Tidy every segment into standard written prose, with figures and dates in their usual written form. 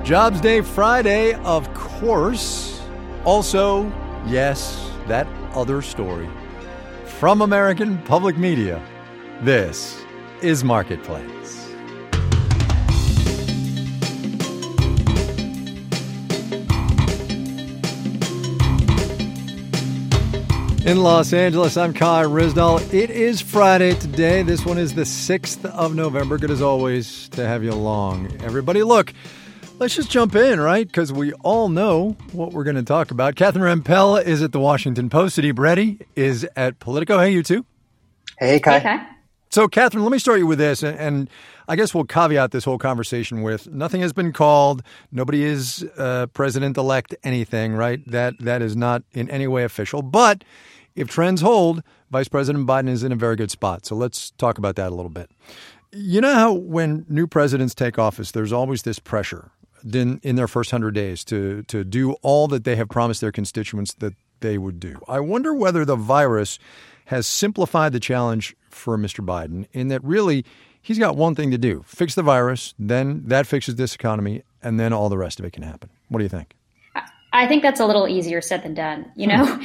Jobs Day Friday, of course. Also, yes, that other story. From American Public Media, this is Marketplace. In Los Angeles, I'm Kai Ryssdal. It is Friday today. This one is the 6th of November. Good as always to have you along. Everybody, look, let's just jump in, right? Because we all know what we're going to talk about. Catherine Rampell is at the Washington Post. Adib Reddy is at Politico. Hey, you two. Hey, Kai. Hey, Kai. So, Catherine, let me start you with this, and I guess we'll caveat this whole conversation with nothing has been called. Nobody is president-elect anything, right? That is not in any way official. But if trends hold, Vice President Biden is in a very good spot. So let's talk about that a little bit. You know how when new presidents take office, there's always this pressure in their first 100 days to do all that they have promised their constituents that they would do. I wonder whether the virus has simplified the challenge for Mr. Biden in that really he's got one thing to do, fix the virus, then that fixes this economy, and then all the rest of it can happen. What do you think? I think that's a little easier said than done, you know?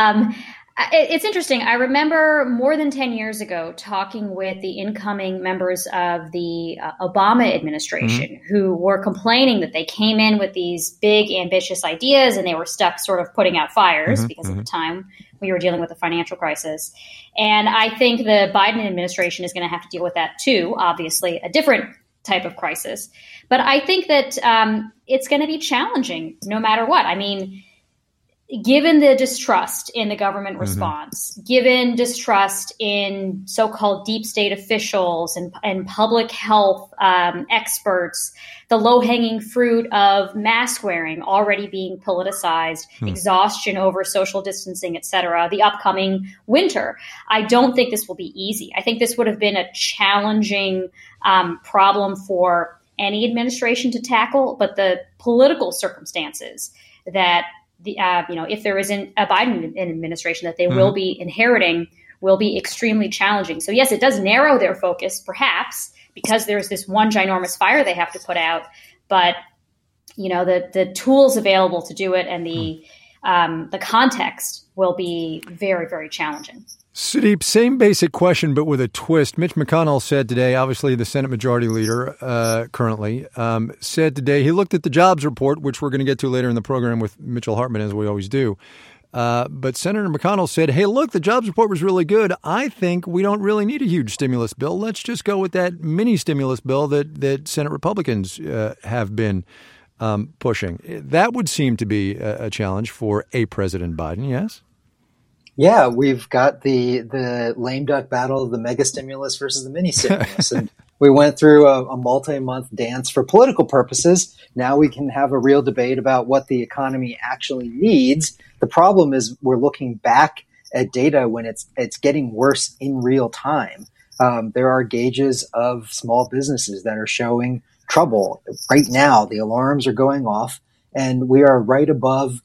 It's interesting. I remember more than 10 years ago talking with the incoming members of the Obama administration who were complaining that they came in with these big, ambitious ideas and they were stuck sort of putting out fires because at the time we were dealing with a financial crisis. And I think the Biden administration is going to have to deal with that too, obviously, a different type of crisis. But I think that it's going to be challenging no matter what. I mean, given the distrust in the government response, given distrust in so-called deep state officials and public health experts, the low-hanging fruit of mask wearing already being politicized, exhaustion over social distancing, et cetera, the upcoming winter, I don't think this will be easy. I think this would have been a challenging problem for any administration to tackle, but the political circumstances that if there isn't a Biden administration that they will be inheriting, will be extremely challenging. So yes, it does narrow their focus, perhaps, because there's this one ginormous fire they have to put out. But the tools available to do it and the context will be very, very challenging. Sudeep, same basic question, but with a twist. Mitch McConnell said today, obviously the Senate Majority Leader currently, said today he looked at the jobs report, which we're going to get to later in the program with Mitchell Hartman, as we always do. But Senator McConnell said, hey, look, the jobs report was really good. I think we don't really need a huge stimulus bill. Let's just go with that mini stimulus bill that Senate Republicans have been pushing. That would seem to be a challenge for a President Biden, yes? Yeah, we've got the lame duck battle of the mega stimulus versus the mini stimulus. And we went through a multi-month dance for political purposes. Now we can have a real debate about what the economy actually needs. The problem is we're looking back at data when it's getting worse in real time. There are gauges of small businesses that are showing trouble. Right now, the alarms are going off, and we are right above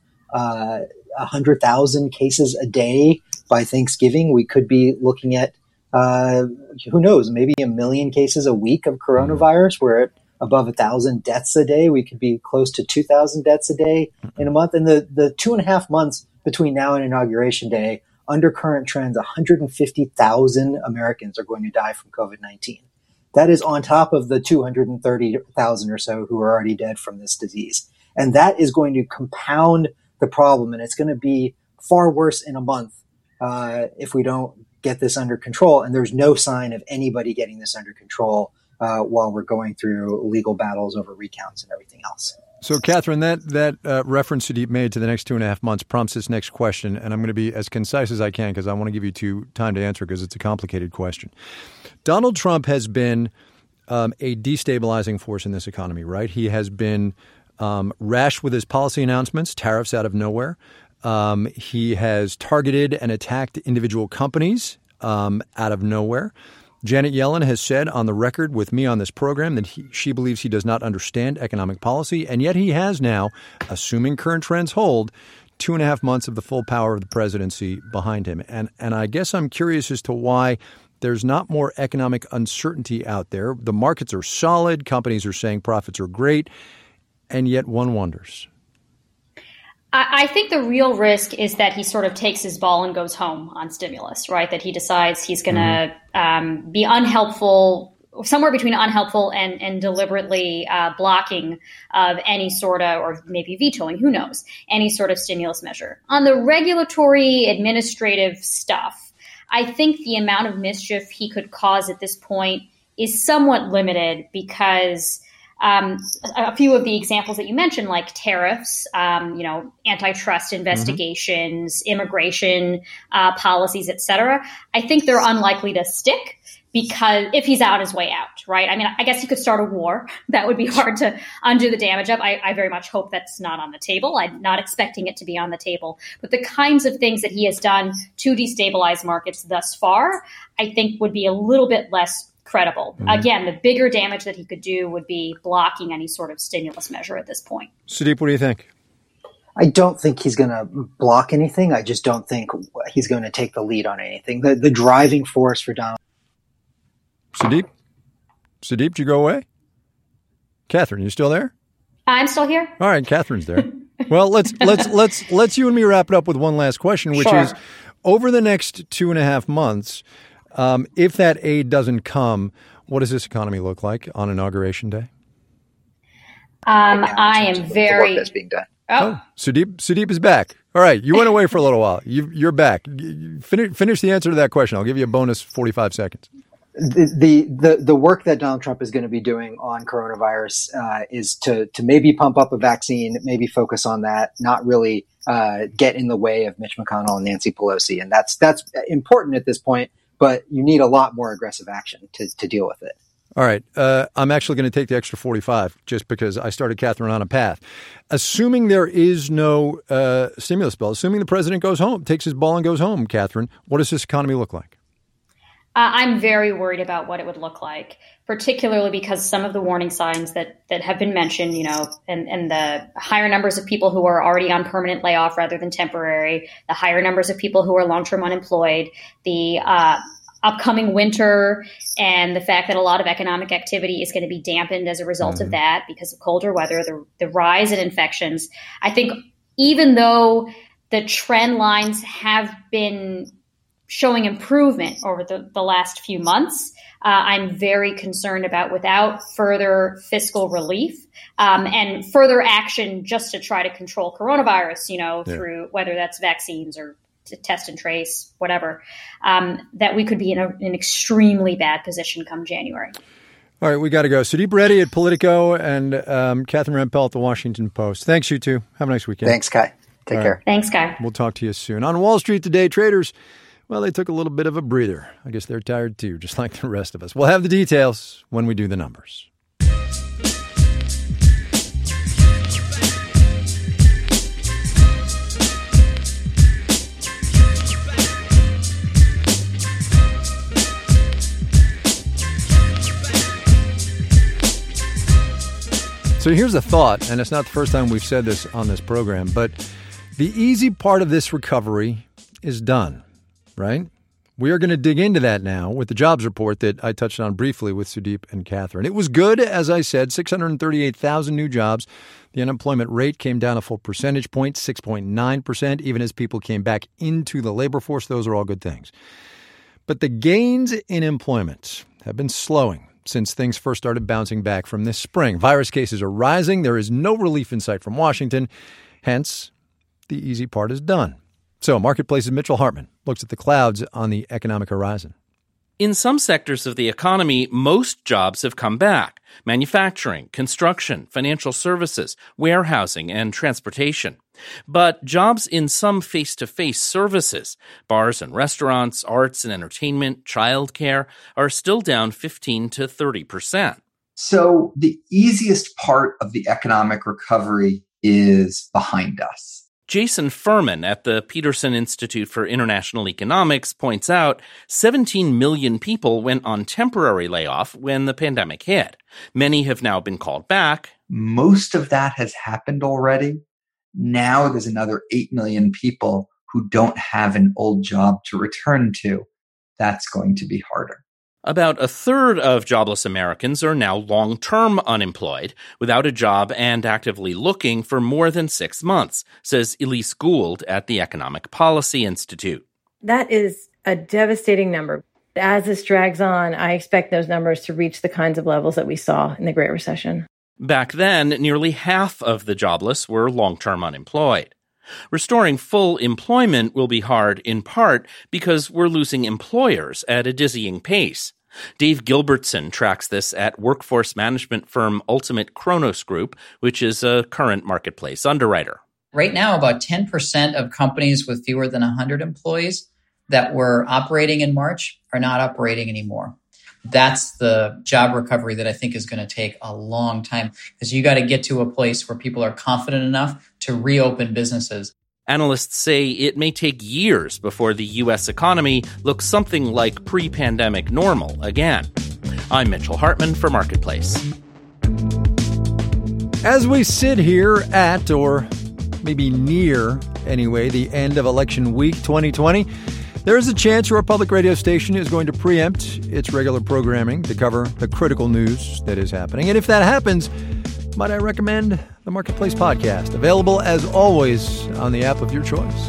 100,000 cases a day by Thanksgiving. We could be looking at, who knows, maybe 1 million cases a week of coronavirus. We're at above 1,000 deaths a day. We could be close to 2,000 deaths a day in a month. And the 2.5 months between now and Inauguration Day, under current trends, 150,000 Americans are going to die from COVID-19. That is on top of the 230,000 or so who are already dead from this disease. And that is going to compound the problem, and it's going to be far worse in a month if we don't get this under control. And there's no sign of anybody getting this under control while we're going through legal battles over recounts and everything else. So, Catherine, that reference Sudeep made to the next 2.5 months prompts this next question, and I'm going to be as concise as I can because I want to give you time to answer because it's a complicated question. Donald Trump has been a destabilizing force in this economy, right? He has been rash with his policy announcements, tariffs out of nowhere. He has targeted and attacked individual companies out of nowhere. Janet Yellen has said on the record with me on this program that she believes he does not understand economic policy, and yet he has now, assuming current trends hold, 2.5 months of the full power of the presidency behind him. And I guess I'm curious as to why there's not more economic uncertainty out there. The markets are solid. Companies are saying profits are great. and yet one wonders. I think the real risk is that he sort of takes his ball and goes home on stimulus, right? That he decides he's going to be unhelpful, somewhere between unhelpful and deliberately blocking of any sort of, or maybe vetoing, who knows, any sort of stimulus measure. On the regulatory administrative stuff, I think the amount of mischief he could cause at this point is somewhat limited because a few of the examples that you mentioned, like tariffs, antitrust investigations, immigration policies, et cetera, I think they're unlikely to stick because if he's out his way out, right? I mean, I guess he could start a war. That would be hard to undo the damage of. I very much hope that's not on the table. I'm not expecting it to be on the table. But the kinds of things that he has done to destabilize markets thus far, I think would be a little bit less credible. Again, the bigger damage that he could do would be blocking any sort of stimulus measure at this point. Sudeep, what do you think? I don't think he's going to block anything. I just don't think he's going to take the lead on anything. The driving force for Donald. Sudeep, did you go away? Catherine, you still there? I'm still here. All right, Catherine's there. Well, let's you and me wrap it up with one last question, which is over the next 2.5 months. If that aid doesn't come, what does this economy look like on Inauguration Day? I am very. The work that's being done. Oh, Sudeep is back. All right, you went away for a little while. You're back. Finish the answer to that question. I'll give you a bonus 45 seconds. The work that Donald Trump is going to be doing on coronavirus is to maybe pump up a vaccine, maybe focus on that, not really get in the way of Mitch McConnell and Nancy Pelosi, and that's important at this point. But you need a lot more aggressive action to deal with it. All right. I'm actually going to take the extra 45 just because I started Catherine on a path. Assuming there is no stimulus bill, assuming the president goes home, takes his ball and goes home, Catherine, what does this economy look like? I'm very worried about what it would look like, particularly because some of the warning signs that have been mentioned, and the higher numbers of people who are already on permanent layoff rather than temporary, the higher numbers of people who are long-term unemployed, the upcoming winter, and the fact that a lot of economic activity is going to be dampened as a result of that because of colder weather, the rise in infections. I think even though the trend lines have been showing improvement over the last few months, I'm very concerned about without further fiscal relief and further action just to try to control coronavirus, through whether that's vaccines or to test and trace, whatever, that we could be in an extremely bad position come January. All right, we got to go. Sudeep Reddy at Politico and Catherine Rampell at The Washington Post. Thanks, you two. Have a nice weekend. Thanks, Kai. Take care. Thanks, Kai. We'll talk to you soon. On Wall Street today, traders, well, they took a little bit of a breather. I guess they're tired too, just like the rest of us. We'll have the details when we do the numbers. So here's a thought, and it's not the first time we've said this on this program, but the easy part of this recovery is done, right? We are going to dig into that now with the jobs report that I touched on briefly with Sudeep and Catherine. It was good, as I said, 638,000 new jobs. The unemployment rate came down a full percentage point, 6.9%, even as people came back into the labor force. Those are all good things. But the gains in employment have been slowing since things first started bouncing back from this spring. Virus cases are rising. There is no relief in sight from Washington. Hence, the easy part is done. So, Marketplace's Mitchell Hartman looks at the clouds on the economic horizon. In some sectors of the economy, most jobs have come back. Manufacturing, construction, financial services, warehousing, and transportation. But jobs in some face-to-face services, bars and restaurants, arts and entertainment, childcare, are still down 15 to 30%. So the easiest part of the economic recovery is behind us. Jason Furman at the Peterson Institute for International Economics points out 17 million people went on temporary layoff when the pandemic hit. Many have now been called back. Most of that has happened already. Now there's another 8 million people who don't have an old job to return to. That's going to be harder. About a third of jobless Americans are now long-term unemployed, without a job and actively looking for more than 6 months, says Elise Gould at the Economic Policy Institute. That is a devastating number. As this drags on, I expect those numbers to reach the kinds of levels that we saw in the Great Recession. Back then, nearly half of the jobless were long-term unemployed. Restoring full employment will be hard in part because we're losing employers at a dizzying pace. Dave Gilbertson tracks this at workforce management firm Ultimate Kronos Group, which is a current marketplace underwriter. Right now, about 10% of companies with fewer than 100 employees that were operating in March are not operating anymore. That's the job recovery that I think is going to take a long time, because you got to get to a place where people are confident enough to reopen businesses. Analysts say it may take years before the U.S. economy looks something like pre-pandemic normal again. I'm Mitchell Hartman for Marketplace. As we sit here at, or maybe near anyway, the end of election week 2020, there is a chance your public radio station is going to preempt its regular programming to cover the critical news that is happening. And if that happens, might I recommend the Marketplace podcast, available as always on the app of your choice.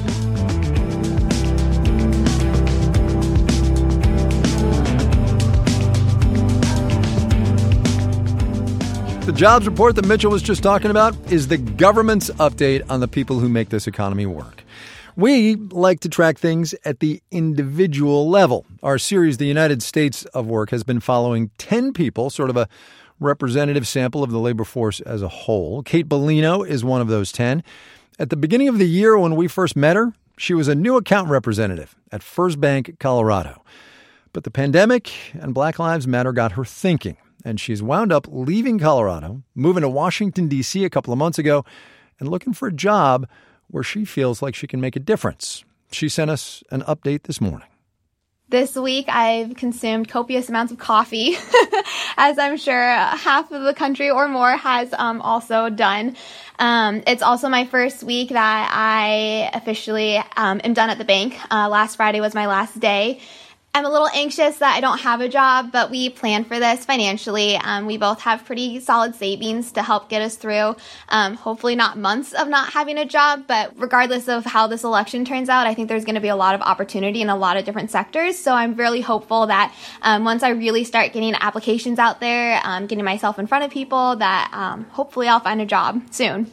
The jobs report that Mitchell was just talking about is the government's update on the people who make this economy work. We like to track things at the individual level. Our series, The United States of Work, has been following 10 people, sort of a representative sample of the labor force as a whole. Kate Bellino is one of those 10. At the beginning of the year when we first met her, she was a new account representative at First Bank, Colorado. But the pandemic and Black Lives Matter got her thinking, and she's wound up leaving Colorado, moving to Washington, D.C. a couple of months ago, and looking for a job where she feels like she can make a difference. She sent us an update this morning. This week, I've consumed copious amounts of coffee, as I'm sure half of the country or more has also done. It's also my first week that I officially am done at the bank. Last Friday was my last day. I'm a little anxious that I don't have a job, but we planned for this financially. We both have pretty solid savings to help get us through, hopefully not months of not having a job, but regardless of how this election turns out, I think there's going to be a lot of opportunity in a lot of different sectors. So I'm really hopeful that once I really start getting applications out there, getting myself in front of people, that hopefully I'll find a job soon.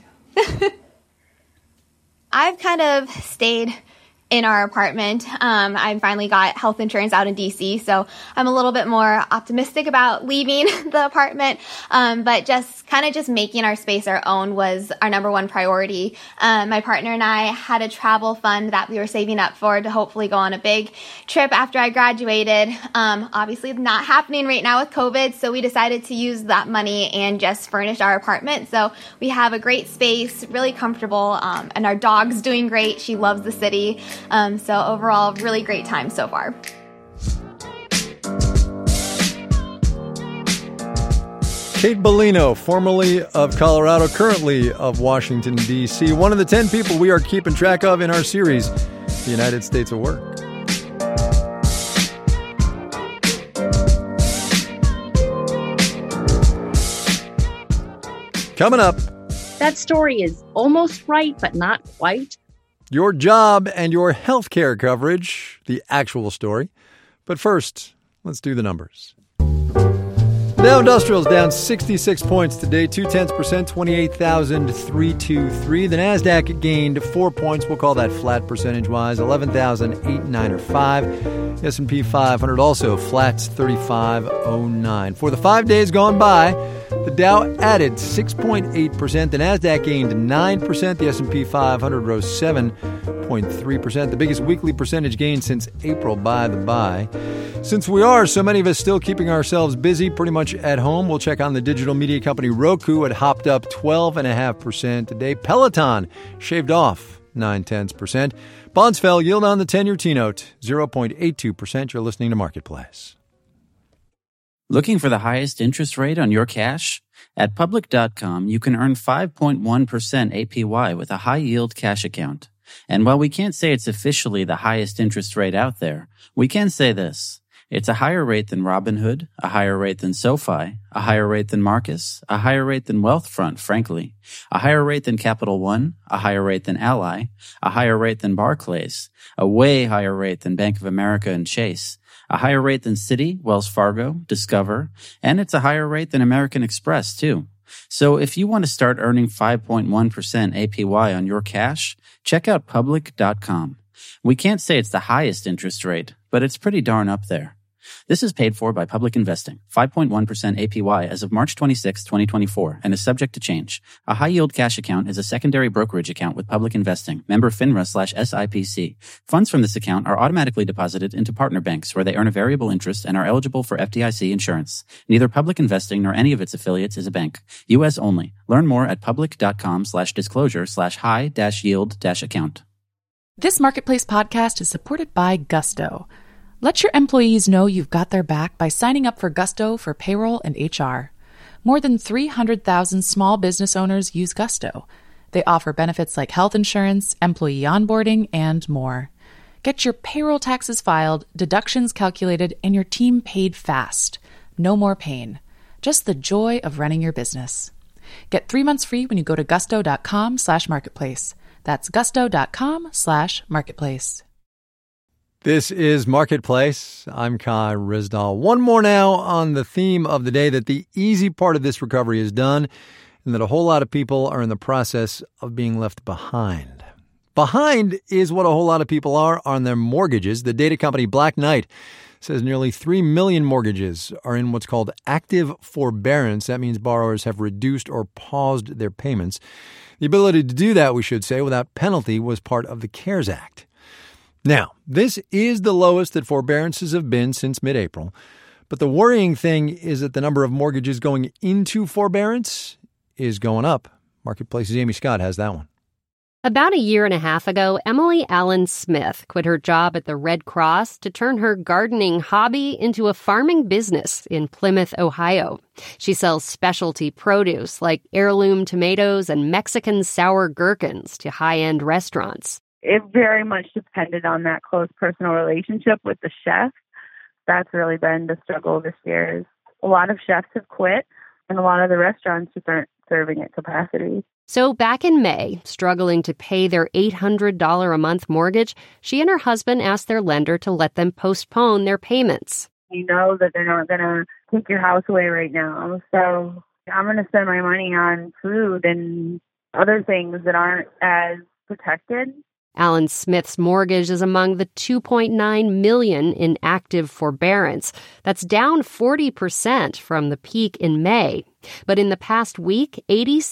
I've kind of stayed in our apartment. I finally got health insurance out in DC, so I'm a little bit more optimistic about leaving the apartment. But just making our space our own was our number one priority. My partner and I had a travel fund that we were saving up for to hopefully go on a big trip after I graduated. Obviously not happening right now with COVID, so we decided to use that money and just furnish our apartment. So we have a great space, really comfortable, and our dog's doing great. She loves the city. So overall, really great time so far. Kate Bellino, formerly of Colorado, currently of Washington, D.C., one of the 10 people we are keeping track of in our series, The United States of Work. Coming up. That story is almost right, but not quite. Your job and your health care coverage, the actual story. But first, let's do the numbers. The Dow Industrial's down 66 points today, 0.2%, 28,323. The Nasdaq gained 4 points. We'll call that flat percentage-wise, 11,895. The S&P 500 also flat, 3509. For the 5 days gone by, the Dow added 6.8%. The Nasdaq gained 9%. The S&P 500 rose 7.3%. The biggest weekly percentage gain since April, by the by. Since we are, so many of us, still keeping ourselves busy pretty much at home, we'll check on the digital media company Roku. It hopped up 12.5% today. Peloton shaved off 0.9%. Bonds fell, yield on the 10-year T-note, 0.82%. You're listening to Marketplace. Looking for the highest interest rate on your cash? At Public.com, you can earn 5.1% APY with a high-yield cash account. And while we can't say it's officially the highest interest rate out there, we can say this. It's a higher rate than Robinhood, a higher rate than SoFi, a higher rate than Marcus, a higher rate than Wealthfront, frankly, a higher rate than Capital One, a higher rate than Ally, a higher rate than Barclays, a way higher rate than Bank of America and Chase, a higher rate than Citi, Wells Fargo, Discover, and it's a higher rate than American Express, too. So if you want to start earning 5.1% APY on your cash, check out Public.com. We can't say it's the highest interest rate, but it's pretty darn up there. This is paid for by Public Investing, 5.1% APY as of March 26, 2024, and is subject to change. A high-yield cash account is a secondary brokerage account with Public Investing, member FINRA/SIPC. Funds from this account are automatically deposited into partner banks where they earn a variable interest and are eligible for FDIC insurance. Neither Public Investing nor any of its affiliates is a bank. U.S. only. Learn more at public.com/disclosure/high-yield-account. This Marketplace podcast is supported by Gusto. Let your employees know you've got their back by signing up for Gusto for payroll and HR. More than 300,000 small business owners use Gusto. They offer benefits like health insurance, employee onboarding, and more. Get your payroll taxes filed, deductions calculated, and your team paid fast. No more pain. Just the joy of running your business. Get 3 months free when you go to gusto.com/marketplace. That's gusto.com/marketplace. This is Marketplace. I'm Kai Ryssdal. One more now on the theme of the day, that the easy part of this recovery is done and that a whole lot of people are in the process of being left behind. Behind is what a whole lot of people are on their mortgages. The data company Black Knight says nearly 3 million mortgages are in what's called active forbearance. That means borrowers have reduced or paused their payments. The ability to do that, we should say, without penalty was part of the CARES Act. Now, this is the lowest that forbearances have been since mid-April. But the worrying thing is that the number of mortgages going into forbearance is going up. Marketplace's Amy Scott has that one. About a year and a half ago, Emily Allen Smith quit her job at the Red Cross to turn her gardening hobby into a farming business in Plymouth, Ohio. She sells specialty produce like heirloom tomatoes and Mexican sour gherkins to high-end restaurants. It very much depended on that close personal relationship with the chef. That's really been the struggle this year. Is a lot of chefs have quit, and a lot of the restaurants just aren't serving at capacity. So back in May, struggling to pay their $800 a month mortgage, she and her husband asked their lender to let them postpone their payments. You know that they're not going to take your house away right now. So I'm going to spend my money on food and other things that aren't as protected. Allen Smith's mortgage is among the $2.9 million in active forbearance. That's down 40% from the peak in May. But in the past week,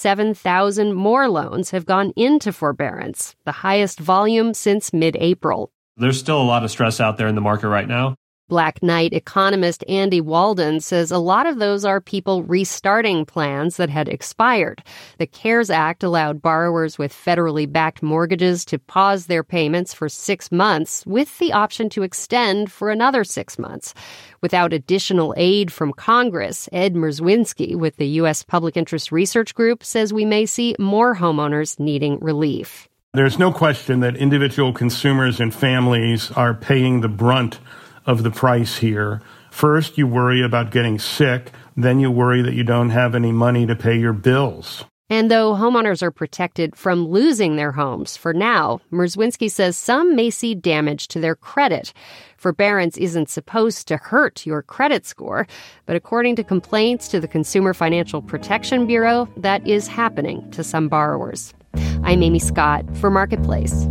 87,000 more loans have gone into forbearance, the highest volume since mid-April. There's still a lot of stress out there in the market right now. Black Knight economist Andy Walden says a lot of those are people restarting plans that had expired. The CARES Act allowed borrowers with federally backed mortgages to pause their payments for 6 months with the option to extend for another 6 months. Without additional aid from Congress, Ed Mierzwinski with the U.S. Public Interest Research Group says we may see more homeowners needing relief. There's no question that individual consumers and families are paying the brunt of the price here. First, you worry about getting sick. Then you worry that you don't have any money to pay your bills. And though homeowners are protected from losing their homes for now, Mierzwinski says some may see damage to their credit. Forbearance isn't supposed to hurt your credit score, but according to complaints to the Consumer Financial Protection Bureau, that is happening to some borrowers. I'm Amy Scott for Marketplace.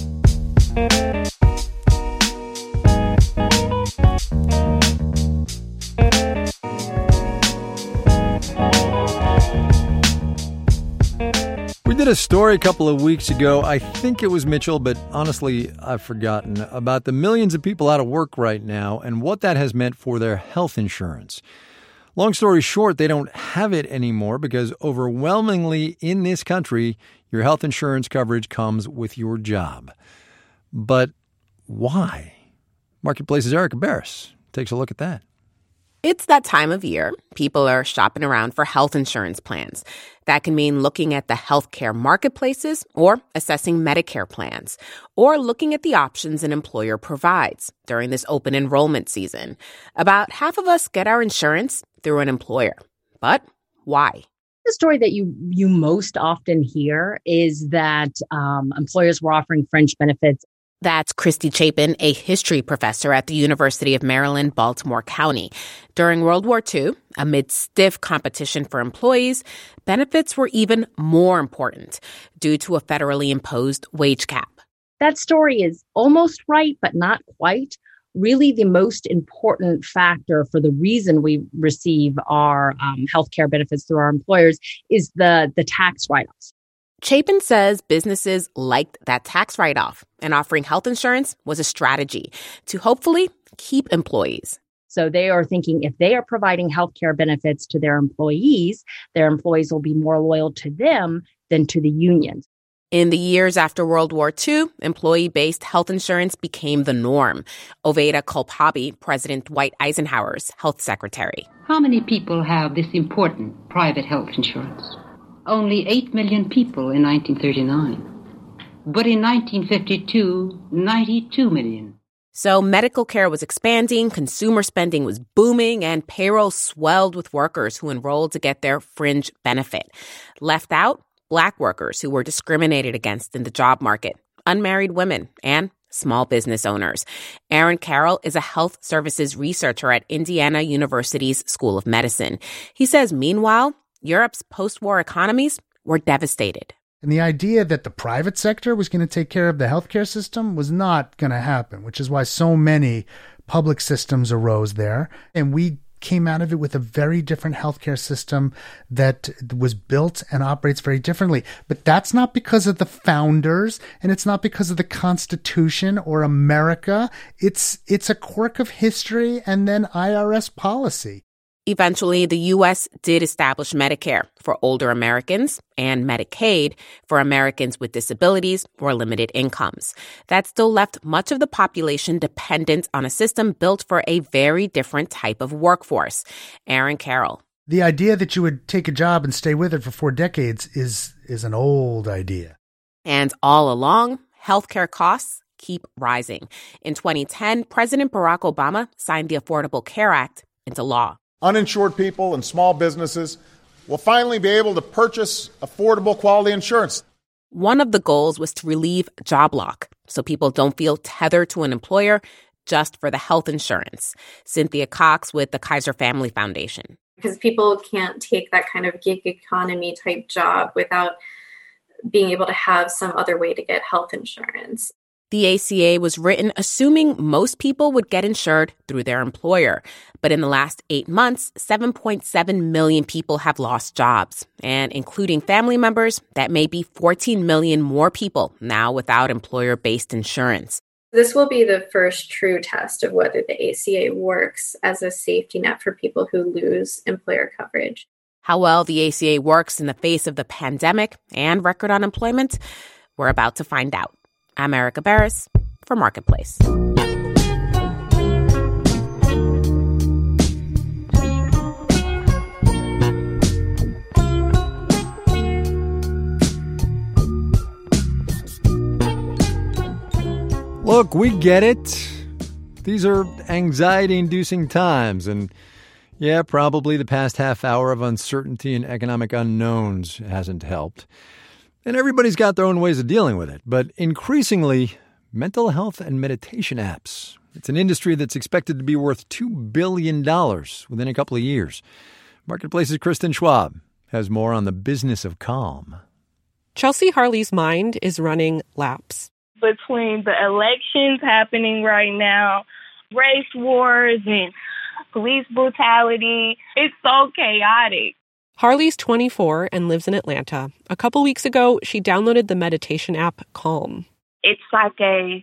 We did a story a couple of weeks ago, I think it was Mitchell, but honestly, I've forgotten, about the millions of people out of work right now and what that has meant for their health insurance. Long story short, they don't have it anymore because overwhelmingly in this country, your health insurance coverage comes with your job. But why? Marketplace's Erica Barris takes a look at that. It's that time of year. People are shopping around for health insurance plans. That can mean looking at the healthcare marketplaces or assessing Medicare plans, or looking at the options an employer provides during this open enrollment season. About half of us get our insurance through an employer. But why? The story that you most often hear is that employers were offering fringe benefits. That's Christy Chapin, a history professor at the University of Maryland, Baltimore County. During World War II, amid stiff competition for employees, benefits were even more important due to a federally imposed wage cap. That story is almost right, but not quite. Really, the most important factor for the reason we receive our healthcare benefits through our employers is the tax write-offs. Chapin says businesses liked that tax write-off, and offering health insurance was a strategy to hopefully keep employees. So they are thinking if they are providing healthcare benefits to their employees will be more loyal to them than to the unions. In the years after World War II, employee-based health insurance became the norm. Oveda Kolpabi, President Dwight Eisenhower's health secretary. How many people have this important private health insurance? Only 8 million people in 1939. But in 1952, 92 million. So medical care was expanding, consumer spending was booming, and payroll swelled with workers who enrolled to get their fringe benefit. Left out, Black workers who were discriminated against in the job market, unmarried women, and small business owners. Aaron Carroll is a health services researcher at Indiana University's School of Medicine. He says, meanwhile, Europe's post-war economies were devastated. And the idea that the private sector was going to take care of the healthcare system was not going to happen, which is why so many public systems arose there. And we came out of it with a very different healthcare system that was built and operates very differently. But that's not because of the founders, and it's not because of the Constitution or America. It's a quirk of history and then IRS policy. Eventually, the U.S. did establish Medicare for older Americans and Medicaid for Americans with disabilities or limited incomes. That still left much of the population dependent on a system built for a very different type of workforce. Aaron Carroll. The idea that you would take a job and stay with it for 4 decades is an old idea. And all along, healthcare costs keep rising. In 2010, President Barack Obama signed the Affordable Care Act into law. Uninsured people and small businesses will finally be able to purchase affordable quality insurance. One of the goals was to relieve job lock so people don't feel tethered to an employer just for the health insurance. Cynthia Cox with the Kaiser Family Foundation. Because people can't take that kind of gig economy type job without being able to have some other way to get health insurance. The ACA was written assuming most people would get insured through their employer. But in the last 8 months, 7.7 million people have lost jobs. And including family members, that may be 14 million more people now without employer-based insurance. This will be the first true test of whether the ACA works as a safety net for people who lose employer coverage. How well the ACA works in the face of the pandemic and record unemployment, we're about to find out. I'm Erica Barris for Marketplace. Look, we get it. These are anxiety-inducing times, and yeah, probably the past half hour of uncertainty and economic unknowns hasn't helped. And everybody's got their own ways of dealing with it. But increasingly, mental health and meditation apps. It's an industry that's expected to be worth $2 billion within a couple of years. Marketplace's Kristen Schwab has more on the business of calm. Chelsea Harley's mind is running laps. Between the elections happening right now, race wars and police brutality, it's so chaotic. Harley's 24 and lives in Atlanta. A couple weeks ago, she downloaded the meditation app Calm. It's like a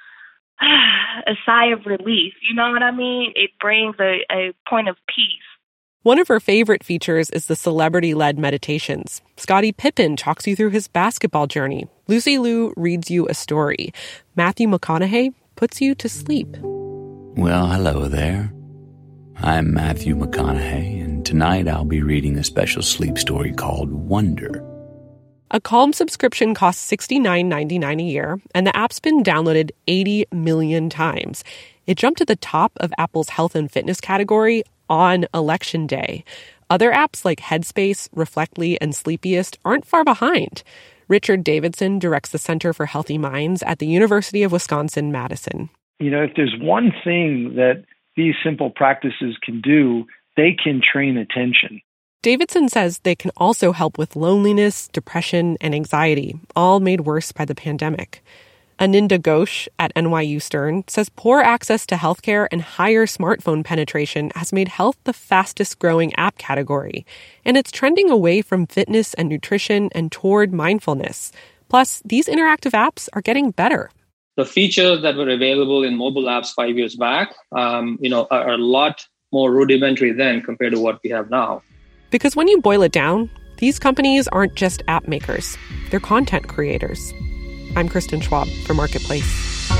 sigh of relief. You know what I mean? It brings a point of peace. One of her favorite features is the celebrity-led meditations. Scottie Pippen talks you through his basketball journey. Lucy Liu reads you a story. Matthew McConaughey puts you to sleep. Well, hello there. I'm Matthew McConaughey, and tonight I'll be reading a special sleep story called Wonder. A Calm subscription costs $69.99 a year, and the app's been downloaded 80 million times. It jumped to the top of Apple's health and fitness category on Election Day. Other apps like Headspace, Reflectly, and Sleepiest aren't far behind. Richard Davidson directs the Center for Healthy Minds at the University of Wisconsin-Madison. You know, if there's one thing that these simple practices can do, they can train attention. Davidson says they can also help with loneliness, depression, and anxiety, all made worse by the pandemic. Aninda Ghosh at NYU Stern says poor access to healthcare and higher smartphone penetration has made health the fastest growing app category, and it's trending away from fitness and nutrition and toward mindfulness. Plus, these interactive apps are getting better. The features that were available in mobile apps 5 years back, are a lot more rudimentary then compared to what we have now. Because when you boil it down, these companies aren't just app makers, they're content creators. I'm Kristen Schwab for Marketplace.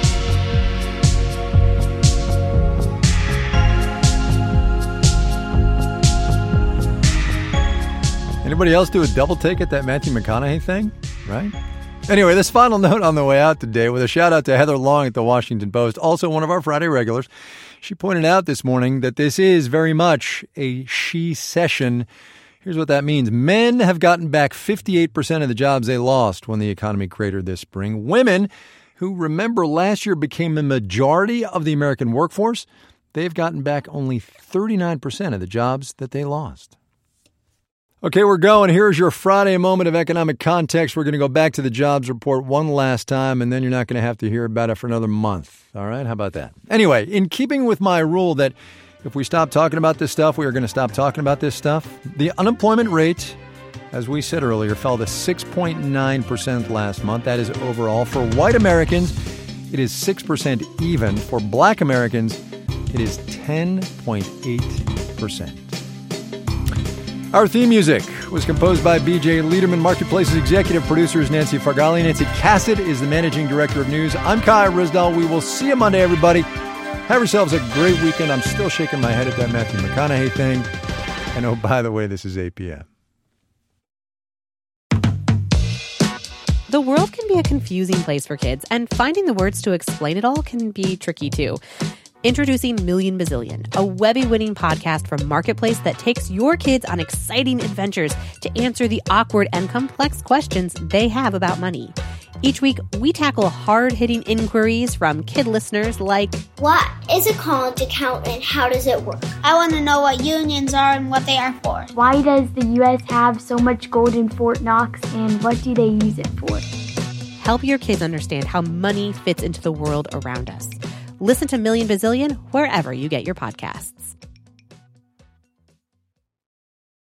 Anybody else do a double take at that Matthew McConaughey thing? Right? Anyway, this final note on the way out today with a shout out to Heather Long at the Washington Post, also one of our Friday regulars. She pointed out this morning that this is very much a she session. Here's what that means. Men have gotten back 58% of the jobs they lost when the economy cratered this spring. Women, who remember last year became the majority of the American workforce, they've gotten back only 39% of the jobs that they lost. Okay, we're going. Here's your Friday moment of economic context. We're going to go back to the jobs report one last time, and then you're not going to have to hear about it for another month. All right? How about that? Anyway, in keeping with my rule that if we stop talking about this stuff, we are going to stop talking about this stuff, the unemployment rate, as we said earlier, fell to 6.9% last month. That is overall. For white Americans, it is 6% even. For black Americans, it is 10.8%. Our theme music was composed by B.J. Liederman. Marketplace's executive producer is Nancy Fargali. Nancy Cassett is the managing director of news. I'm Kai Risdall. We will see you Monday, everybody. Have yourselves a great weekend. I'm still shaking my head at that Matthew McConaughey thing. And oh, by the way, this is APM. The world can be a confusing place for kids, and finding the words to explain it all can be tricky too. Introducing Million Bazillion, a Webby-winning podcast from Marketplace that takes your kids on exciting adventures to answer the awkward and complex questions they have about money. Each week, we tackle hard-hitting inquiries from kid listeners like, what is a college account and how does it work? I want to know what unions are and what they are for. Why does the U.S. have so much gold in Fort Knox, and what do they use it for? Help your kids understand how money fits into the world around us. Listen to Million Bazillion wherever you get your podcasts.